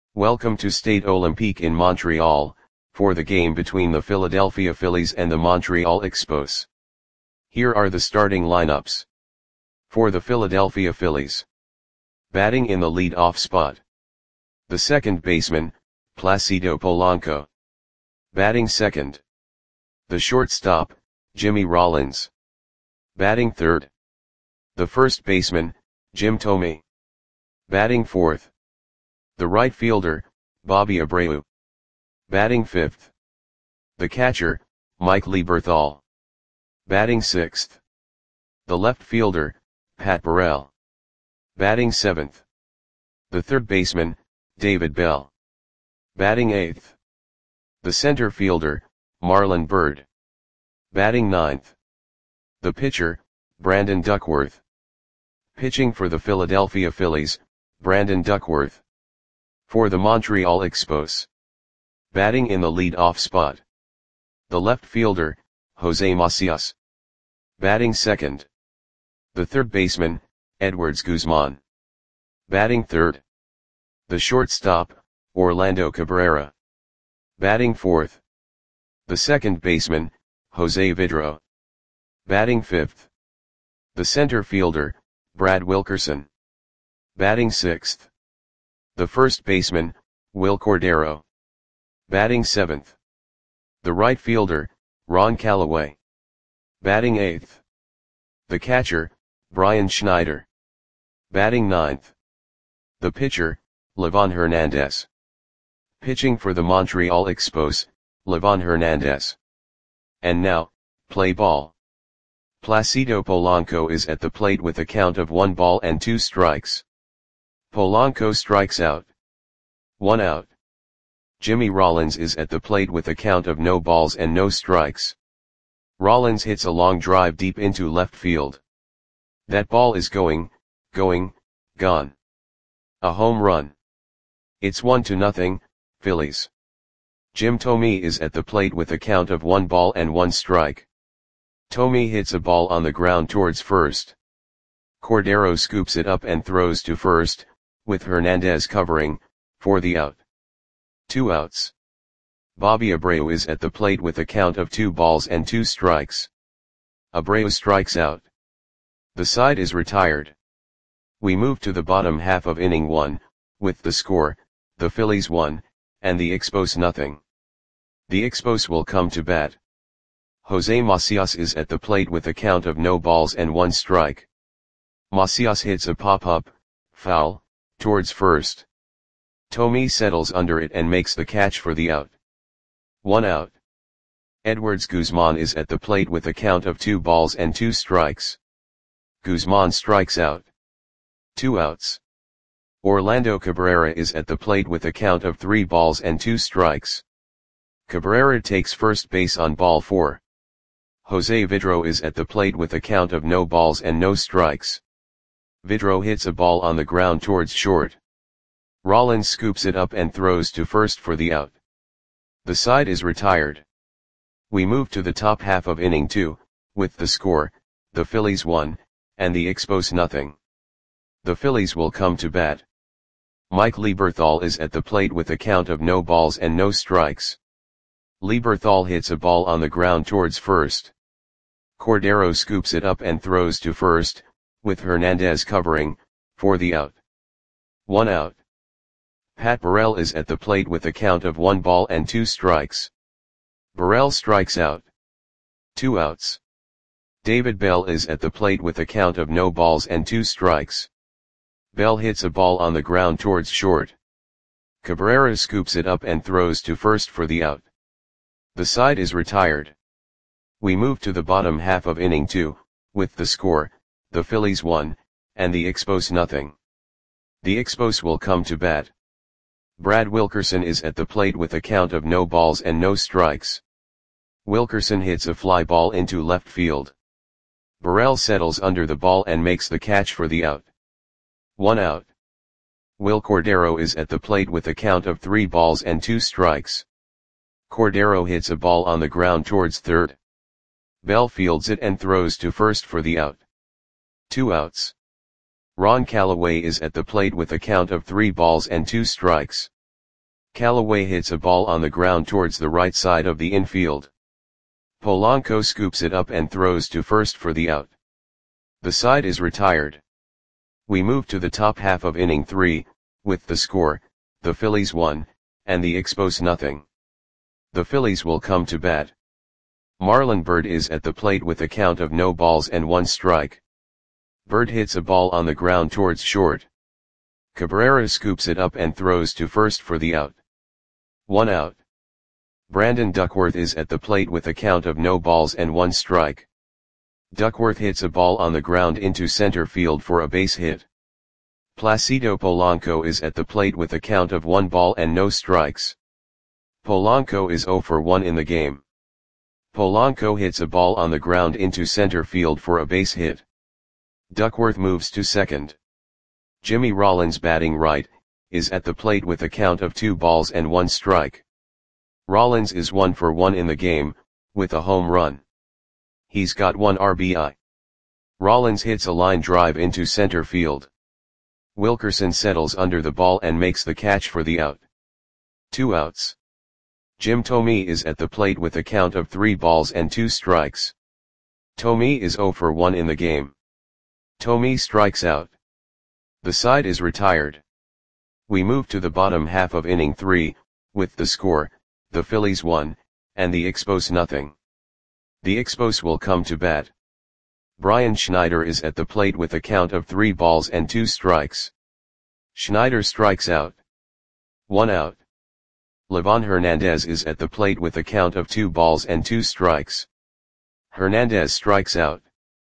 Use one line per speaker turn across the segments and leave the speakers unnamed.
Welcome to Stade Olympique in Montreal, for the game between the Philadelphia Phillies and the Montreal Expos. Here are the starting lineups. For the Philadelphia Phillies. Batting in the lead-off spot. The second baseman, Placido Polanco. Batting second. The shortstop, Jimmy Rollins. Batting third. The first baseman, Jim Thome. Batting fourth. The right fielder, Bobby Abreu. Batting fifth. The catcher, Mike Lieberthal. Batting sixth. The left fielder, Pat Burrell. Batting seventh. The third baseman, David Bell. Batting eighth. The center fielder, Marlon Byrd. Batting ninth. The pitcher, Brandon Duckworth. Pitching for the Philadelphia Phillies, Brandon Duckworth. For the Montreal Expos. Batting in the lead-off spot. The left fielder, Jose Macias. Batting second. The third baseman, Edwards Guzman. Batting third. The shortstop, Orlando Cabrera. Batting fourth. The second baseman, Jose Vidro. Batting fifth. The center fielder, Brad Wilkerson. Batting sixth. The first baseman, Wil Cordero. Batting seventh. The right fielder, Ron Callaway. Batting eighth. The catcher, Brian Schneider. Batting ninth. The pitcher, Livan Hernandez. Pitching for the Montreal Expos, Livan Hernandez. And now, play ball. Placido Polanco is at the plate with a count of 1 ball and 2 strikes. Polanco strikes out. 1 out. Jimmy Rollins is at the plate with a count of no balls and no strikes. Rollins hits a long drive deep into left field. That ball is gone. A home run. It's 1-0, Phillies. Jim Thome is at the plate with a count of 1 ball and 1 strike. Thome hits a ball on the ground towards first. Cordero scoops it up and throws to first, with Hernandez covering, for the out. 2 outs. Bobby Abreu is at the plate with a count of 2 balls and 2 strikes. Abreu strikes out. The side is retired. We move to the bottom half of inning 1, with the score, the Phillies 1, and the Expos nothing. The Expos will come to bat. Jose Macias is at the plate with a count of no balls and 1 strike. Macias hits a pop-up, foul, towards first. Thome settles under it and makes the catch for the out. 1 out. Edwards Guzman is at the plate with a count of 2 balls and 2 strikes. Guzman strikes out. 2 outs. Orlando Cabrera is at the plate with a count of 3 balls and 2 strikes. Cabrera takes first base on ball 4. Jose Vidro is at the plate with a count of no balls and no strikes. Vidro hits a ball on the ground towards short. Rollins scoops it up and throws to first for the out. The side is retired. We move to the top half of inning 2, with the score, the Phillies 1, and the Expos nothing. The Phillies will come to bat. Mike Lieberthal is at the plate with a count of no balls and no strikes. Lieberthal hits a ball on the ground towards first. Cordero scoops it up and throws to first, with Hernandez covering, for the out. 1 out. Pat Burrell is at the plate with a count of 1 ball and 2 strikes. Burrell strikes out. 2 outs. David Bell is at the plate with a count of no balls and 2 strikes. Bell hits a ball on the ground towards short. Cabrera scoops it up and throws to first for the out. The side is retired. We move to the bottom half of inning 2, with the score, the Phillies 1, and the Expos nothing. The Expos will come to bat. Brad Wilkerson is at the plate with a count of no balls and no strikes. Wilkerson hits a fly ball into left field. Burrell settles under the ball and makes the catch for the out. 1 out. Wil Cordero is at the plate with a count of 3 balls and 2 strikes. Cordero hits a ball on the ground towards third. Bell fields it and throws to first for the out. 2 outs. Ron Callaway is at the plate with a count of 3 balls and 2 strikes. Callaway hits a ball on the ground towards the right side of the infield. Polanco scoops it up and throws to first for the out. The side is retired. We move to the top half of inning 3, with the score, the Phillies 1, and the Expos nothing. The Phillies will come to bat. Marlon Byrd is at the plate with a count of no balls and 1 strike. Byrd hits a ball on the ground towards short. Cabrera scoops it up and throws to first for the out. 1 out. Brandon Duckworth is at the plate with a count of no balls and 1 strike. Duckworth hits a ball on the ground into center field for a base hit. Placido Polanco is at the plate with a count of 1 ball and no strikes. Polanco is 0 for 1 in the game. Polanco hits a ball on the ground into center field for a base hit. Duckworth moves to second. Jimmy Rollins, batting right, is at the plate with a count of 2 balls and 1 strike. Rollins is 1 for 1 in the game, with a home run. He's got 1 RBI. Rollins hits a line drive into center field. Wilkerson settles under the ball and makes the catch for the out. 2 outs. Jim Thome is at the plate with a count of 3 balls and 2 strikes. Thome is 0 for 1 in the game. Thome strikes out. The side is retired. We move to the bottom half of inning 3, with the score, the Phillies 1, and the Expos nothing. The Expos will come to bat. Brian Schneider is at the plate with a count of 3 balls and 2 strikes. Schneider strikes out. 1 out. Livan Hernandez is at the plate with a count of 2 balls and 2 strikes. Hernandez strikes out.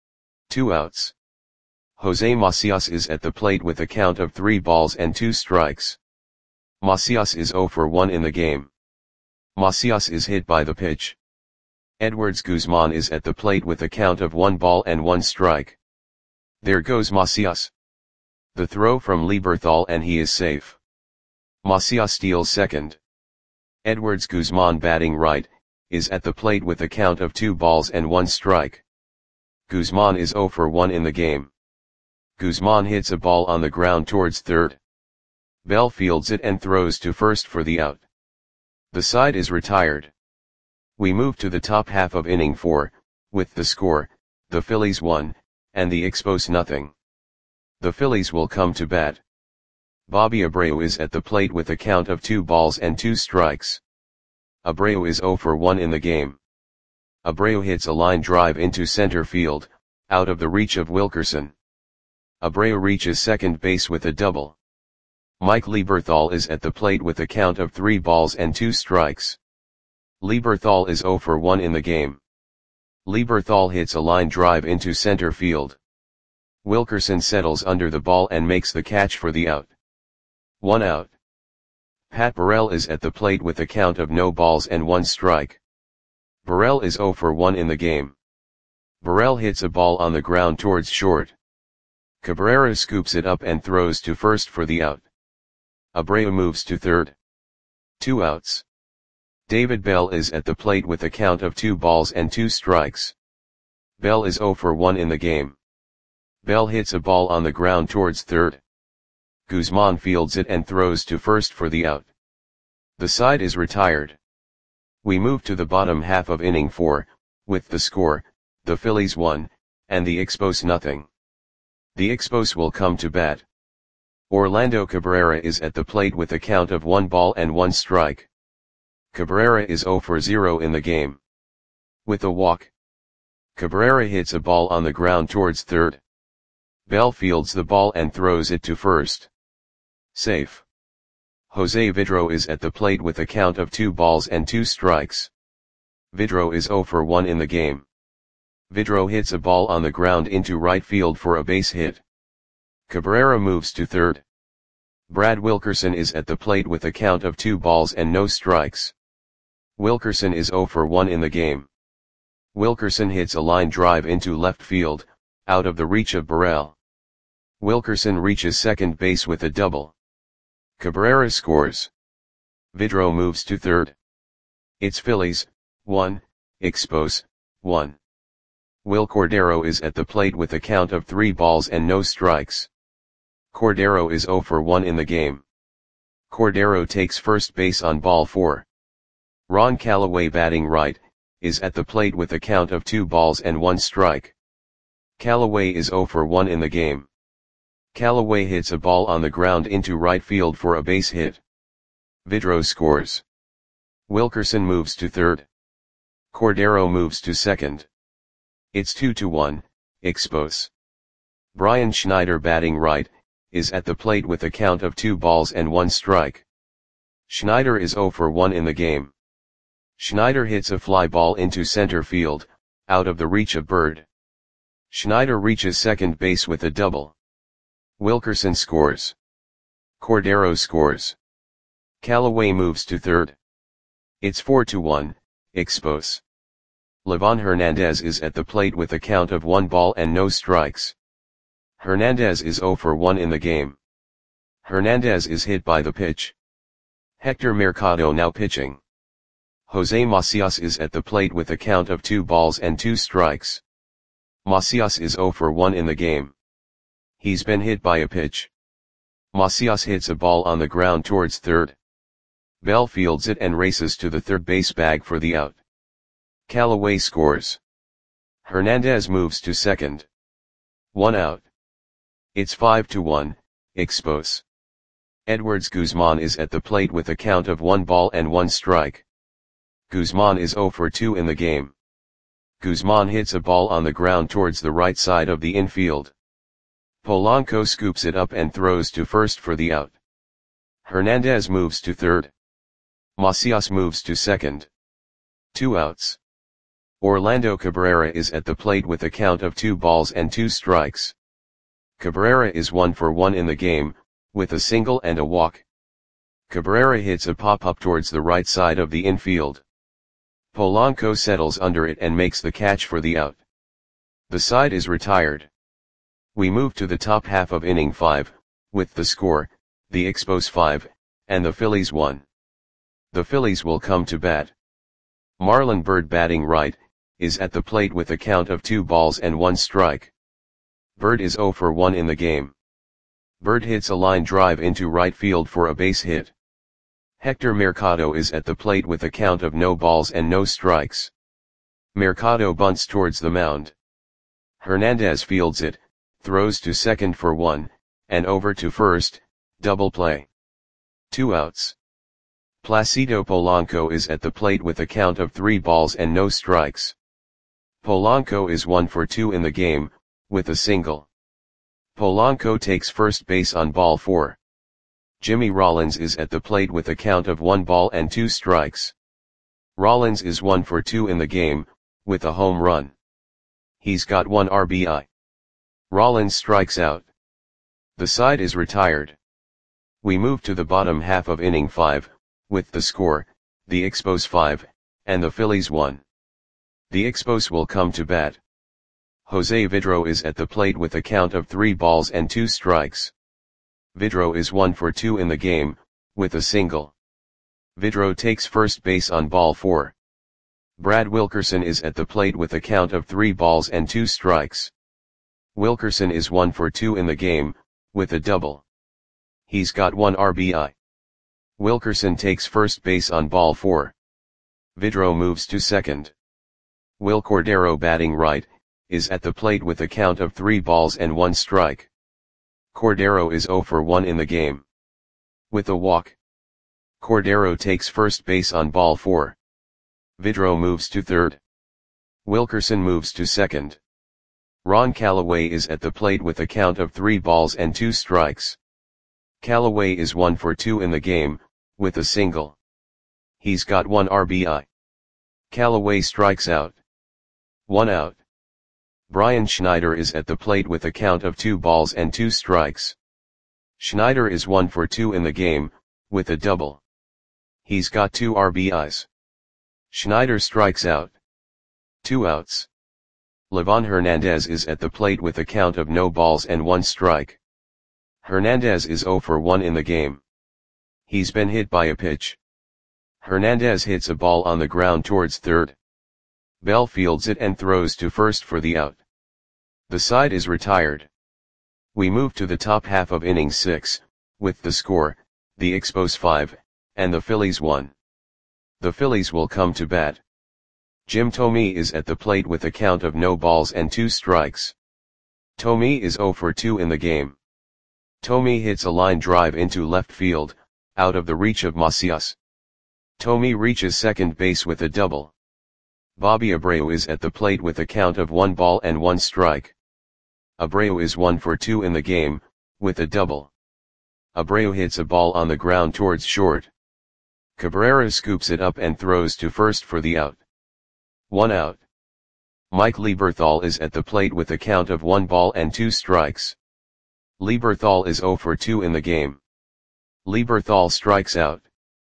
2 outs. Jose Macias is at the plate with a count of 3 balls and 2 strikes. Macias is 0 for 1 in the game. Macias is hit by the pitch. Edwards Guzman is at the plate with a count of 1 ball and 1 strike. There goes Macias. The throw from Lieberthal and he is safe. Macias steals second. Edwards Guzman, batting right, is at the plate with a count of 2 balls and 1 strike. Guzman is 0 for 1 in the game. Guzman hits a ball on the ground towards third. Bell fields it and throws to first for the out. The side is retired. We move to the top half of inning 4, with the score, the Phillies 1, and the Expos nothing. The Phillies will come to bat. Bobby Abreu is at the plate with a count of 2 balls and 2 strikes. Abreu is 0 for 1 in the game. Abreu hits a line drive into center field, out of the reach of Wilkerson. Abreu reaches second base with a double. Mike Lieberthal is at the plate with a count of 3 balls and 2 strikes. Lieberthal is 0 for 1 in the game. Lieberthal hits a line drive into center field. Wilkerson settles under the ball and makes the catch for the out. 1 out. Pat Burrell is at the plate with a count of no balls and 1 strike. Burrell is 0 for 1 in the game. Burrell hits a ball on the ground towards short. Cabrera scoops it up and throws to first for the out. Abreu moves to third. 2 outs. David Bell is at the plate with a count of 2 balls and 2 strikes. Bell is 0 for 1 in the game. Bell hits a ball on the ground towards third. Guzman fields it and throws to first for the out. The side is retired. We move to the bottom half of inning 4, with the score, the Phillies 1, and the Expos nothing. The Expos will come to bat. Orlando Cabrera is at the plate with a count of 1 ball and 1 strike. Cabrera is 0 for 0 in the game. With a walk. Cabrera hits a ball on the ground towards third. Bell fields the ball and throws it to first. Safe. Jose Vidro is at the plate with a count of 2 balls and 2 strikes. Vidro is 0 for 1 in the game. Vidro hits a ball on the ground into right field for a base hit. Cabrera moves to third. Brad Wilkerson is at the plate with a count of 2 balls and no strikes. Wilkerson is 0 for 1 in the game. Wilkerson hits a line drive into left field, out of the reach of Burrell. Wilkerson reaches second base with a double. Cabrera scores. Vidro moves to third. It's Phillies, 1, Expos, 1. Will Cordero is at the plate with a count of 3 balls and no strikes. Cordero is 0 for 1 in the game. Cordero takes first base on ball 4. Ron Callaway batting right, is at the plate with a count of 2 balls and 1 strike. Callaway is 0 for 1 in the game. Callaway hits a ball on the ground into right field for a base hit. Vidro scores. Wilkerson moves to third. Cordero moves to second. It's 2-1, Expos. Brian Schneider batting right, is at the plate with a count of 2 balls and 1 strike. Schneider is 0 for 1 in the game. Schneider hits a fly ball into center field, out of the reach of Bird. Schneider reaches second base with a double. Wilkerson scores. Cordero scores. Callaway moves to third. It's 4-1, Expos. Livan Hernandez is at the plate with a count of 1 ball and no strikes. Hernandez is 0 for 1 in the game. Hernandez is hit by the pitch. Hector Mercado now pitching. Jose Macias is at the plate with a count of 2 balls and 2 strikes. Macias is 0 for 1 in the game. He's been hit by a pitch. Macias hits a ball on the ground towards third. Bell fields it and races to the third base bag for the out. Callaway scores. Hernandez moves to second. 1 out. It's 5-1, Expos. Edwards Guzman is at the plate with a count of 1 ball and 1 strike. Guzman is 0 for 2 in the game. Guzman hits a ball on the ground towards the right side of the infield. Polanco scoops it up and throws to first for the out. Hernandez moves to third. Macias moves to second. 2 outs. Orlando Cabrera is at the plate with a count of 2 balls and 2 strikes. Cabrera is 1 for 1 in the game, with a single and a walk. Cabrera hits a pop-up towards the right side of the infield. Polanco settles under it and makes the catch for the out. The side is retired. We move to the top half of inning 5, with the score, the Expos 5, and the Phillies 1. The Phillies will come to bat. Marlon Byrd batting right, is at the plate with a count of 2 balls and 1 strike. Byrd is 0 for 1 in the game. Byrd hits a line drive into right field for a base hit. Hector Mercado is at the plate with a count of no balls and no strikes. Mercado bunts towards the mound. Hernandez fields it, throws to second for 1, and over to first, double play. 2 outs. Placido Polanco is at the plate with a count of 3 balls and no strikes. Polanco is 1 for 2 in the game, with a single. Polanco takes first base on ball 4. Jimmy Rollins is at the plate with a count of 1 ball and 2 strikes. Rollins is 1 for 2 in the game, with a home run. He's got 1 RBI. Rollins strikes out. The side is retired. We move to the bottom half of inning 5, with the score, the Expos 5, and the Phillies 1. The Expos will come to bat. Jose Vidro is at the plate with a count of 3 balls and 2 strikes. Vidro is 1 for 2 in the game, with a single. Vidro takes first base on ball 4. Brad Wilkerson is at the plate with a count of 3 balls and 2 strikes. Wilkerson is 1 for 2 in the game, with a double. He's got 1 RBI. Wilkerson takes first base on ball 4. Vidro moves to second. Will Cordero batting right, is at the plate with a count of 3 balls and 1 strike. Cordero is 0 for 1 in the game. With a walk. Cordero takes first base on ball 4. Vidro moves to third. Wilkerson moves to second. Ron Callaway is at the plate with a count of 3 balls and 2 strikes. Callaway is 1 for 2 in the game, with a single. He's got 1 RBI. Callaway strikes out. 1 out. Brian Schneider is at the plate with a count of 2 balls and 2 strikes. Schneider is 1 for 2 in the game, with a double. He's got 2 RBIs. Schneider strikes out. 2 outs. Livan Hernandez is at the plate with a count of no balls and 1 strike. Hernandez is 0 for 1 in the game. He's been hit by a pitch. Hernandez hits a ball on the ground towards third. Bell fields it and throws to first for the out. The side is retired. We move to the top half of inning 6, with the score, the Expos 5, and the Phillies 1. The Phillies will come to bat. Jim Thome is at the plate with a count of no balls and 2 strikes. Thome is 0 for 2 in the game. Thome hits a line drive into left field, out of the reach of Macias. Thome reaches second base with a double. Bobby Abreu is at the plate with a count of 1 ball and 1 strike. Abreu is 1 for 2 in the game, with a double. Abreu hits a ball on the ground towards short. Cabrera scoops it up and throws to first for the out. 1 out. Mike Lieberthal is at the plate with a count of 1 ball and 2 strikes. Lieberthal is 0 for 2 in the game. Lieberthal strikes out.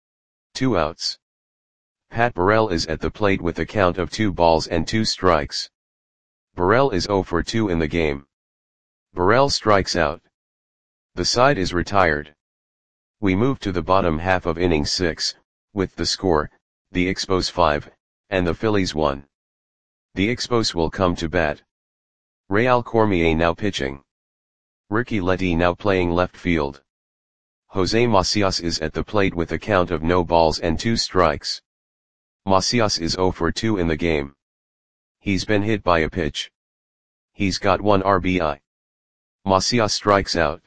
2 outs. Pat Burrell is at the plate with a count of 2 balls and 2 strikes. Burrell is 0 for 2 in the game. Burrell strikes out. The side is retired. We move to the bottom half of inning 6, with the score, the Expos 5, and the Phillies 1. The Expos will come to bat. Real Cormier now pitching. Ricky Letty now playing left field. Jose Macias is at the plate with a count of no balls and 2 strikes. Macias is 0 for 2 in the game. He's been hit by a pitch. He's got 1 RBI. Macias strikes out.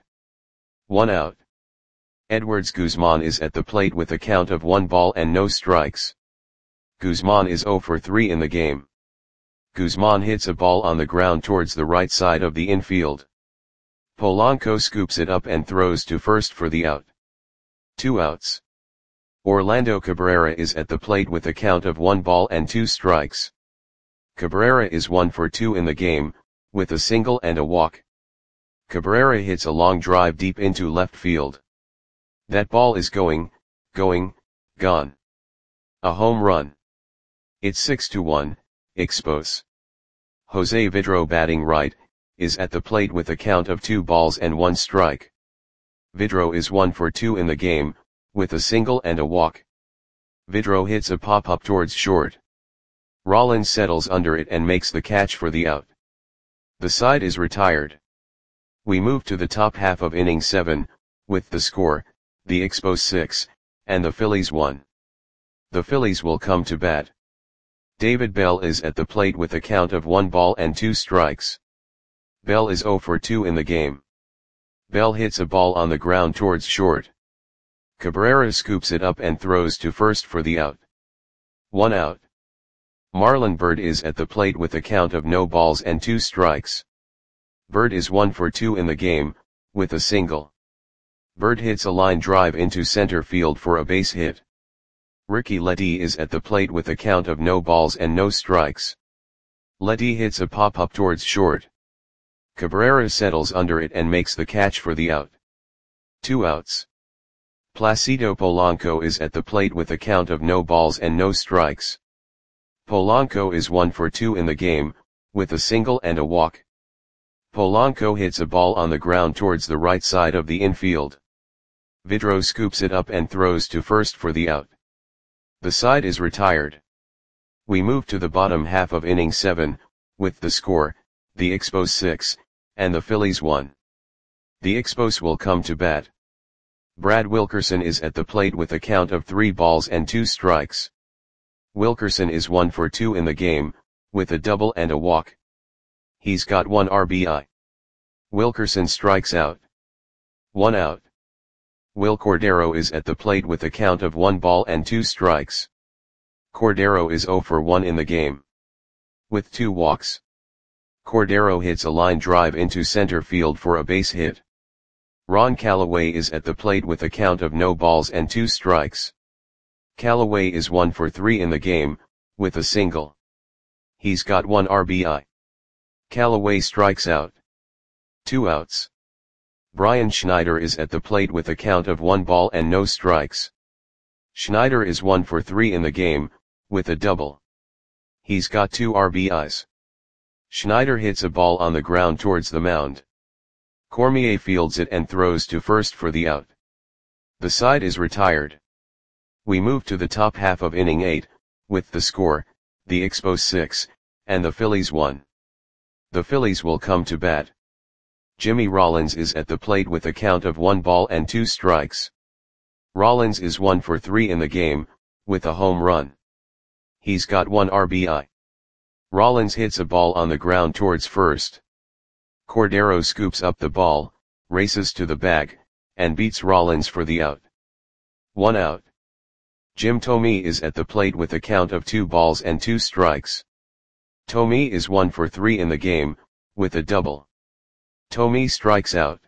1 out. Edwards Guzman is at the plate with a count of 1 ball and no strikes. Guzman is 0 for 3 in the game. Guzman hits a ball on the ground towards the right side of the infield. Polanco scoops it up and throws to first for the out. 2 outs. Orlando Cabrera is at the plate with a count of 1 ball and 2 strikes. Cabrera is 1 for 2 in the game, with a single and a walk. Cabrera hits a long drive deep into left field. That ball is gone. A home run. It's 6-1, Expos. Jose Vidro batting right, is at the plate with a count of 2 balls and 1 strike. Vidro is 1 for 2 in the game, with a single and a walk. Vidro hits a pop-up towards short. Rollins settles under it and makes the catch for the out. The side is retired. We move to the top half of inning 7, with the score, the Expos 6, and the Phillies 1. The Phillies will come to bat. David Bell is at the plate with a count of 1 ball and 2 strikes. Bell is 0 for 2 in the game. Bell hits a ball on the ground towards short. Cabrera scoops it up and throws to first for the out. 1 out. Marlon Byrd is at the plate with a count of no balls and 2 strikes. Byrd is 1 for 2 in the game, with a single. Byrd hits a line drive into center field for a base hit. Ricky Letty is at the plate with a count of no balls and no strikes. Letty hits a pop-up towards short. Cabrera settles under it and makes the catch for the out. 2 outs. Placido Polanco is at the plate with a count of no balls and no strikes. Polanco is 1 for 2 in the game, with a single and a walk. Polanco hits a ball on the ground towards the right side of the infield. Vidro scoops it up and throws to first for the out. The side is retired. We move to the bottom half of inning 7, with the score, the Expos 6, and the Phillies 1. The Expos will come to bat. Brad Wilkerson is at the plate with a count of 3 balls and 2 strikes. Wilkerson is 1 for 2 in the game, with a double and a walk. He's got 1 RBI. Wilkerson strikes out. 1 out. Will Cordero is at the plate with a count of 1 ball and 2 strikes. Cordero is 0 for 1 in the game. With 2 walks. Cordero hits a line drive into center field for a base hit. Ron Callaway is at the plate with a count of no balls and 2 strikes. Callaway is 1 for 3 in the game, with a single. He's got 1 RBI. Callaway strikes out. 2 outs. Brian Schneider is at the plate with a count of 1 ball and no strikes. Schneider is 1 for 3 in the game, with a double. He's got 2 RBIs. Schneider hits a ball on the ground towards the mound. Cormier fields it and throws to first for the out. The side is retired. We move to the top half of inning 8, with the score, the Expos 6, and the Phillies 1. The Phillies will come to bat. Jimmy Rollins is at the plate with a count of 1 ball and 2 strikes. Rollins is 1 for 3 in the game, with a home run. He's got 1 RBI. Rollins hits a ball on the ground towards first. Cordero scoops up the ball, races to the bag, and beats Rollins for the out. 1 out. Jim Thome is at the plate with a count of 2 balls and 2 strikes. Thome is 1 for 3 in the game, with a double. Thome strikes out.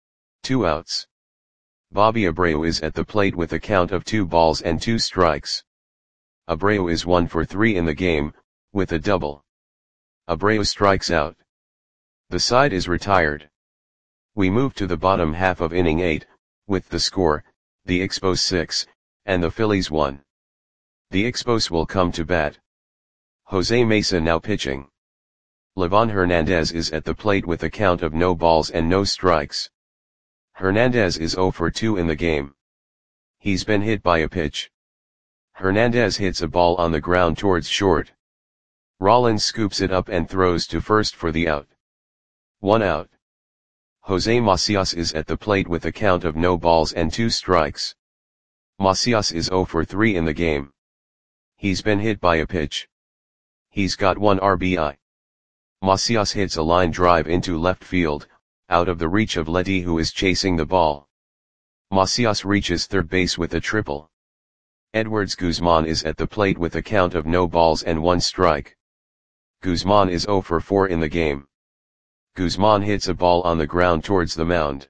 2 outs. Bobby Abreu is at the plate with a count of 2 balls and 2 strikes. Abreu is 1 for 3 in the game, with a double. Abreu strikes out. The side is retired. We move to the bottom half of inning 8, with the score, the Expos 6, and the Phillies 1. The Expos will come to bat. Jose Mesa now pitching. Livan Hernandez is at the plate with a count of no balls and no strikes. Hernandez is 0 for 2 in the game. He's been hit by a pitch. Hernandez hits a ball on the ground towards short. Rollins scoops it up and throws to first for the out. 1 out. Jose Macias is at the plate with a count of no balls and 2 strikes. Macias is 0 for 3 in the game. He's been hit by a pitch. He's got 1 RBI. Macias hits a line drive into left field, out of the reach of Letty, who is chasing the ball. Macias reaches third base with a triple. Edwards Guzman is at the plate with a count of no balls and 1 strike. Guzman is 0 for 4 in the game. Guzman hits a ball on the ground towards the mound.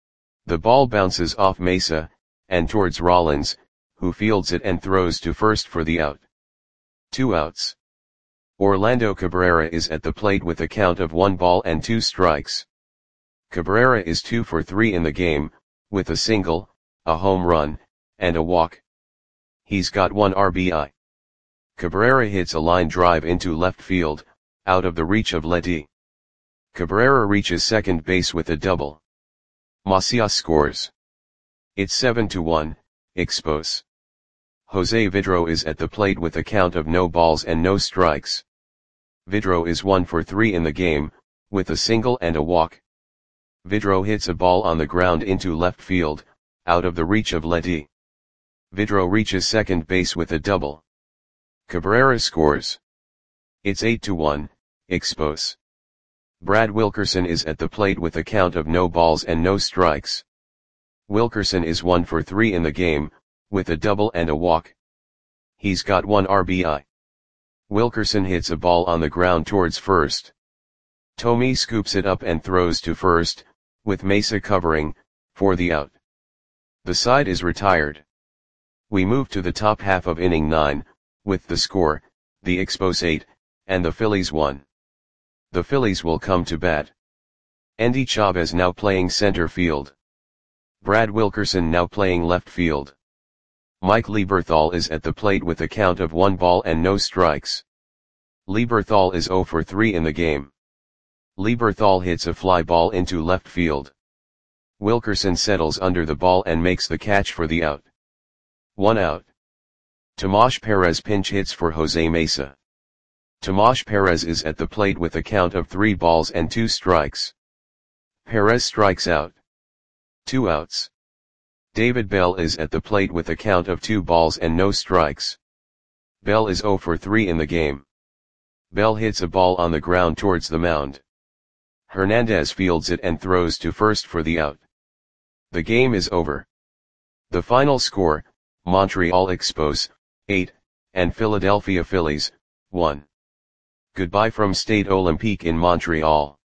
The ball bounces off Mesa, and towards Rollins, who fields it and throws to first for the out. 2 outs. Orlando Cabrera is at the plate with a count of 1 ball and 2 strikes. Cabrera is 2 for 3 in the game, with a single, a home run, and a walk. He's got 1 RBI. Cabrera hits a line drive into left field, out of the reach of Letty. Cabrera reaches second base with a double. Macias scores. It's 7-1, Expos. Jose Vidro is at the plate with a count of no balls and no strikes. Vidro is 1 for 3 in the game, with a single and a walk. Vidro hits a ball on the ground into left field, out of the reach of Letty. Vidro reaches second base with a double. Cabrera scores. It's 8-1, Expos. Brad Wilkerson is at the plate with a count of no balls and no strikes. Wilkerson is 1 for 3 in the game, with a double and a walk. He's got 1 RBI. Wilkerson hits a ball on the ground towards first. Thome scoops it up and throws to first, with Mesa covering, for the out. The side is retired. We move to the top half of inning 9, with the score, the Expos 8, and the Phillies 1. The Phillies will come to bat. Endy Chavez now playing center field. Brad Wilkerson now playing left field. Mike Lieberthal is at the plate with a count of 1 ball and no strikes. Lieberthal is 0 for 3 in the game. Lieberthal hits a fly ball into left field. Wilkerson settles under the ball and makes the catch for the out. 1 out. Tomas Perez pinch hits for Jose Mesa. Tomas Perez is at the plate with a count of 3 balls and 2 strikes. Perez strikes out. 2 outs. David Bell is at the plate with a count of 2 balls and no strikes. Bell is 0 for 3 in the game. Bell hits a ball on the ground towards the mound. Hernandez fields it and throws to first for the out. The game is over. The final score, Montreal Expos, 8, and Philadelphia Phillies, 1. Goodbye from Stade Olympique in Montreal.